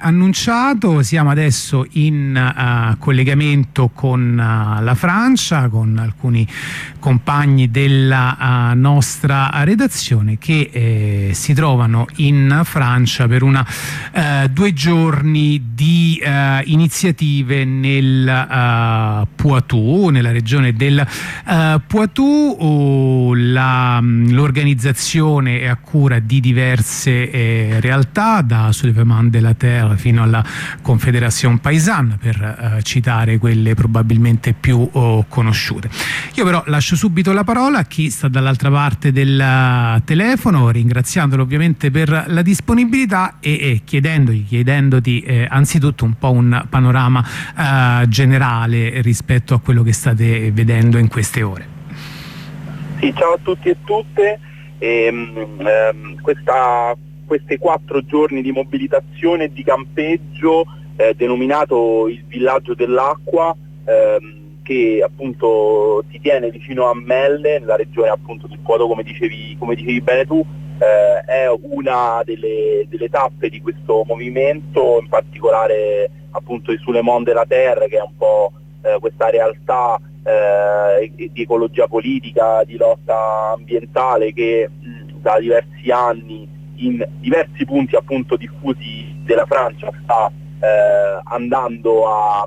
annunciato, siamo adesso in collegamento con la Francia, con alcuni compagni della nostra redazione che si trovano in Francia per 2 giorni di iniziative nel Poitou, nella regione del Poitou. L'organizzazione è a cura di diverse realtà, da Soulèvement de la Terre fino alla Confédération Paysanne, per citare quelle probabilmente più conosciute. Io però lascio subito la parola a chi sta dall'altra parte del telefono, ringraziandolo ovviamente per la disponibilità e chiedendoti anzitutto un po' un panorama generale rispetto a quello che state vedendo in queste ore. Sì, ciao a tutti e tutte. Questi 4 giorni di mobilitazione e di campeggio denominato il Villaggio dell'Acqua, che appunto si tiene vicino a Melle, nella regione appunto del Poitou, come dicevi bene tu, è una delle tappe di questo movimento, in particolare appunto il Soulèvement de la Terre, che è un po' questa realtà di ecologia politica, di lotta ambientale, che da diversi anni in diversi punti appunto diffusi della Francia sta andando a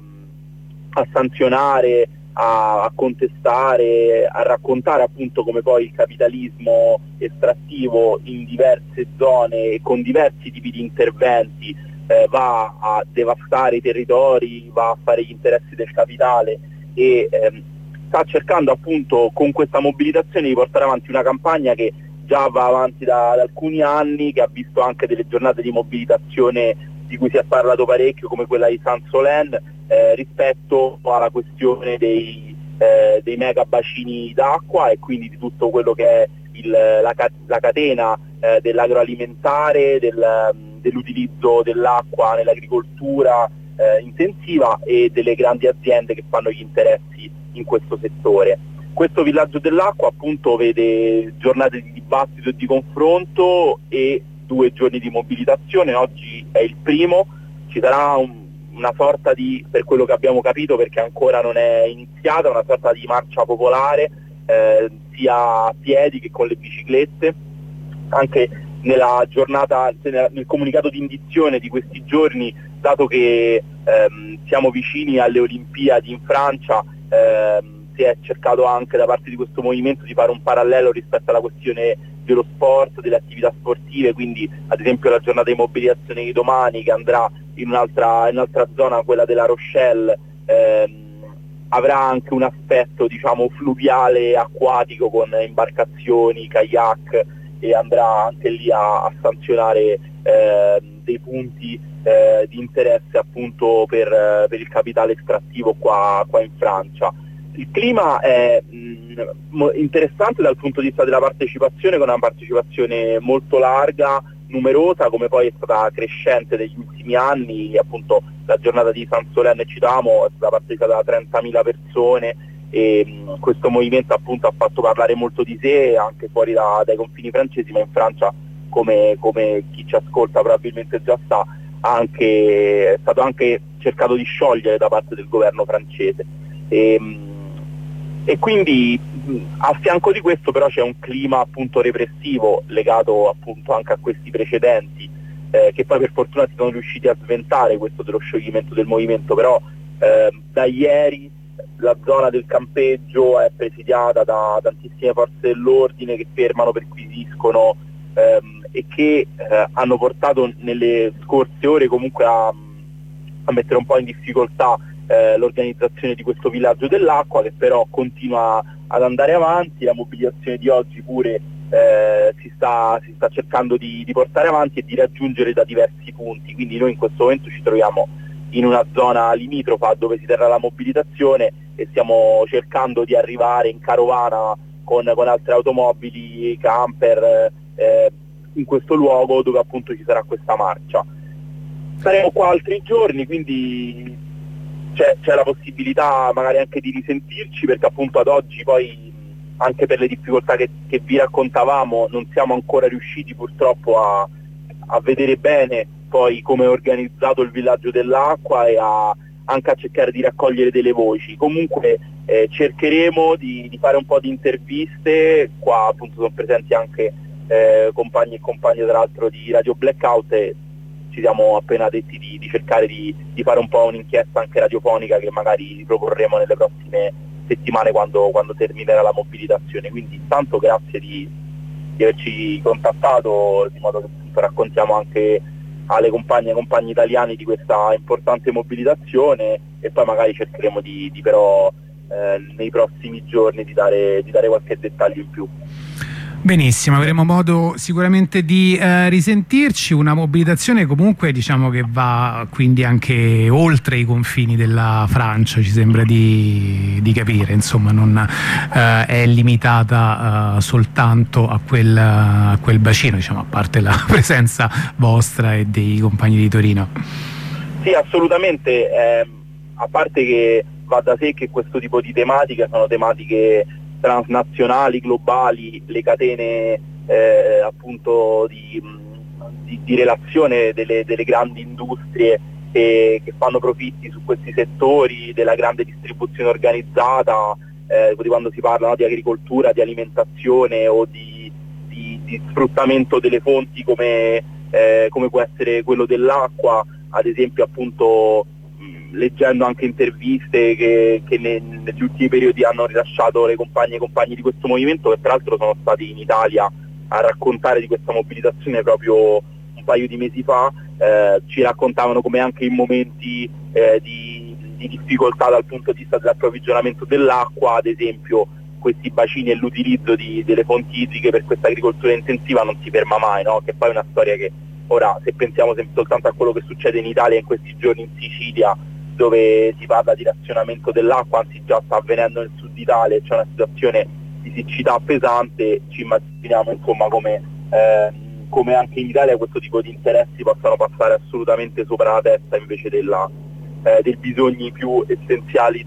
sanzionare, a contestare, a raccontare appunto come poi il capitalismo estrattivo in diverse zone e con diversi tipi di interventi va a devastare i territori, va a fare gli interessi del capitale e sta cercando appunto con questa mobilitazione di portare avanti una campagna che già va avanti da alcuni anni, che ha visto anche delle giornate di mobilitazione di cui si è parlato parecchio, come quella di Saint-Solène, rispetto alla questione dei mega bacini d'acqua e quindi di tutto quello che è la catena dell'agroalimentare, dell'utilizzo dell'acqua nell'agricoltura intensiva e delle grandi aziende che fanno gli interessi in questo settore. Questo Villaggio dell'Acqua appunto vede giornate di dibattito e di confronto e 2 giorni di mobilitazione. Oggi è il primo, ci sarà una sorta di, per quello che abbiamo capito perché ancora non è iniziata, una sorta di marcia popolare sia a piedi che con le biciclette. Anche nella giornata, nel comunicato di indizione di questi giorni, dato che siamo vicini alle Olimpiadi in Francia, si è cercato anche da parte di questo movimento di fare un parallelo rispetto alla questione dello sport, delle attività sportive, quindi ad esempio la giornata di mobilitazione di domani, che andrà in un'altra zona, quella della Rochelle, avrà anche un aspetto diciamo fluviale e acquatico con imbarcazioni, kayak, e andrà anche lì a sanzionare dei punti di interesse appunto per il capitale estrattivo qua in Francia. Il clima è interessante dal punto di vista della partecipazione, con una partecipazione molto larga, numerosa, come poi è stata crescente negli ultimi anni. Appunto la giornata di Saint-Solène, citavamo, è stata partecipata da 30.000 persone e questo movimento appunto ha fatto parlare molto di sé anche fuori dai confini francesi, ma in Francia, come chi ci ascolta probabilmente già sa, è stato anche cercato di sciogliere da parte del governo francese. E quindi a fianco di questo però c'è un clima appunto repressivo legato appunto anche a questi precedenti, che poi per fortuna si sono riusciti a sventare, questo dello scioglimento del movimento, però da ieri la zona del campeggio è presidiata da tantissime forze dell'ordine che fermano, perquisiscono e che hanno portato nelle scorse ore comunque a mettere un po' in difficoltà l'organizzazione di questo Villaggio dell'Acqua, che però continua ad andare avanti. La mobilitazione di oggi pure si sta cercando di portare avanti e di raggiungere da diversi punti, quindi noi in questo momento ci troviamo in una zona limitrofa dove si terrà la mobilitazione e stiamo cercando di arrivare in carovana con altre automobili, camper, in questo luogo dove appunto ci sarà questa marcia. Saremo qua altri giorni, quindi c'è la possibilità magari anche di risentirci, perché appunto ad oggi poi, anche per le difficoltà che vi raccontavamo, non siamo ancora riusciti purtroppo a vedere bene poi come è organizzato il villaggio dell'acqua e anche a cercare di raccogliere delle voci. Comunque cercheremo di fare un po' di interviste, qua appunto sono presenti anche compagni e compagne tra l'altro di Radio Blackout, e ci siamo appena detti di cercare di fare un po' un'inchiesta anche radiofonica che magari proporremo nelle prossime settimane quando terminerà la mobilitazione. Quindi intanto grazie di averci contattato, di modo che appunto raccontiamo anche alle compagne e compagni italiani di questa importante mobilitazione, e poi magari cercheremo però nei prossimi giorni di dare qualche dettaglio in più. Benissimo, avremo modo sicuramente di risentirci. Una mobilitazione comunque diciamo che va quindi anche oltre i confini della Francia, ci sembra di capire, insomma non è limitata soltanto a quel bacino, diciamo, a parte la presenza vostra e dei compagni di Torino. Sì, assolutamente, a parte che va da sé che questo tipo di tematiche sono tematiche transnazionali, globali, le catene appunto di relazione delle grandi industrie che fanno profitti su questi settori, della grande distribuzione organizzata, di quando si parla, no, di agricoltura, di alimentazione o di sfruttamento delle fonti come può essere quello dell'acqua, ad esempio appunto leggendo anche interviste che negli ultimi periodi hanno rilasciato le compagne e compagni di questo movimento, che tra l'altro sono stati in Italia a raccontare di questa mobilitazione proprio un paio di mesi fa, ci raccontavano come anche in momenti di difficoltà dal punto di vista dell'approvvigionamento dell'acqua, ad esempio questi bacini e l'utilizzo delle fonti idriche per questa agricoltura intensiva non si ferma mai, no? Che poi è una storia che ora, se pensiamo soltanto a quello che succede in Italia in questi giorni in Sicilia, dove si parla di razionamento dell'acqua, anzi già sta avvenendo nel sud Italia, c'è una situazione di siccità pesante, ci immaginiamo insomma come anche in Italia questo tipo di interessi possano passare assolutamente sopra la testa invece dei bisogni più essenziali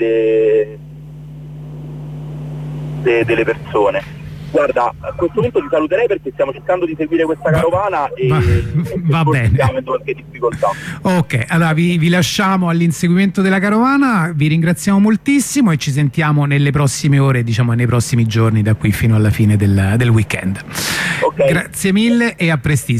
delle persone. Guarda, a questo punto ti saluterei perché stiamo cercando di seguire questa carovana e va bene. Stiamo avendo qualche difficoltà. Ok, allora vi lasciamo all'inseguimento della carovana, vi ringraziamo moltissimo e ci sentiamo nelle prossime ore, diciamo nei prossimi giorni, da qui fino alla fine del weekend. Okay. Grazie mille e a prestissimo.